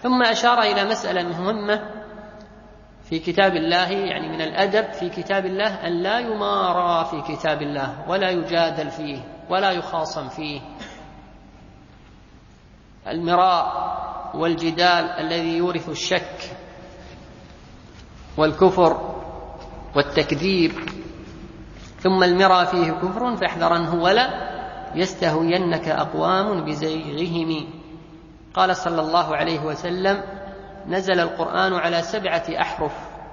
ثم أشار إلى مسألة مهمة في كتاب الله، يعني من الأدب في كتاب الله أن لا يمارى في كتاب الله ولا يجادل فيه ولا يخاصم فيه. المراء والجدال الذي يورث الشك والكفر والتكذيب، ثم المراء فيه كفر فاحذرنه ولا يستهوينك أقوام بزيغهم. قال صلى الله عليه وسلم: نزل القرآن على 7 أحرف،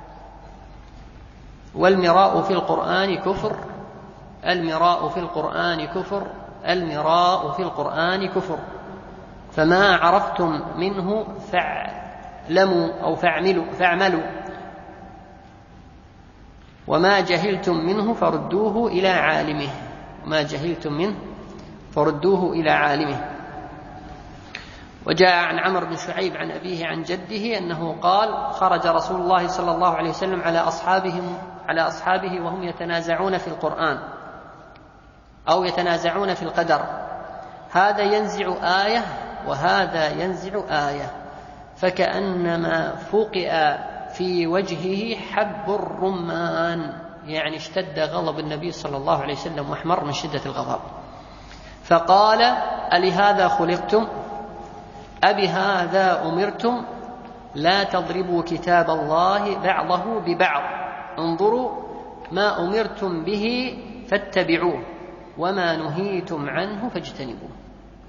والمراء في القرآن كفر، المراء في القرآن كفر، المراء في القرآن كفر، فما عرفتم منه فاعلموا أو فاعملوا، وما جهلتم منه فردوه إلى عالمه، وما جهلتم منه فردوه إلى عالمه. وجاء عن عمرو بن شعيب عن أبيه عن جده أنه قال: خرج رسول الله صلى الله عليه وسلم على أصحابه وهم يتنازعون في القرآن أو يتنازعون في القدر، هذا ينزع آية وهذا ينزع آية، فكأنما فوقئ في وجهه حب الرمان، يعني اشتد غضب النبي صلى الله عليه وسلم واحمر من شدة الغضب، فقال: ألهذا خلقتم؟ أبهذا أمرتم؟ لا تضربوا كتاب الله بعضه ببعض، انظروا ما أمرتم به فاتبعوه وما نهيتم عنه فاجتنبوه.